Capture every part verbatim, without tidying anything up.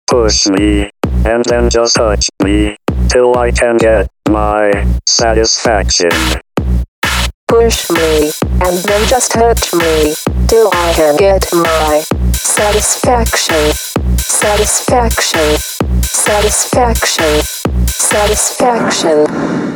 push me, and then just touch me, till I can get my satisfaction. Push me, and then just hurt me, till I can get my satisfaction. Satisfaction. Satisfaction. Satisfaction.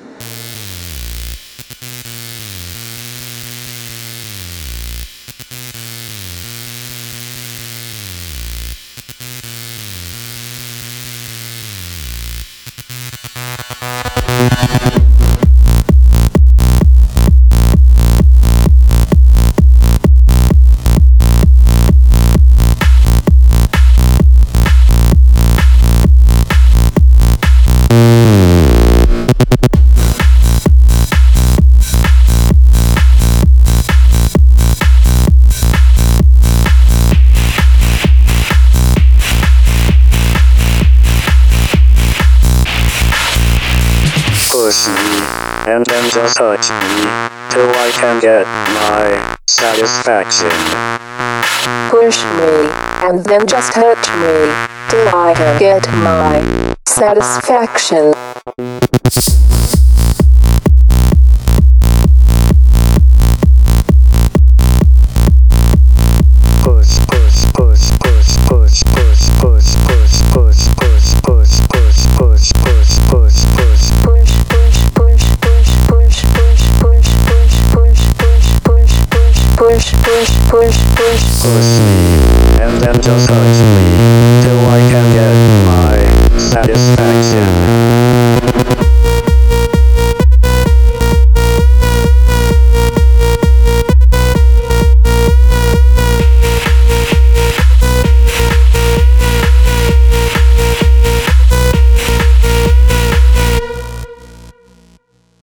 Push me, and then just touch me, till I can get my satisfaction. Push me, and then just hurt me, till I can get my satisfaction. Push, push, push, push, push, push, push, push, push, push, push, push, push, push, push, push. Push, push, push, push, push, push, push, push, push, push, Push me, and then just touch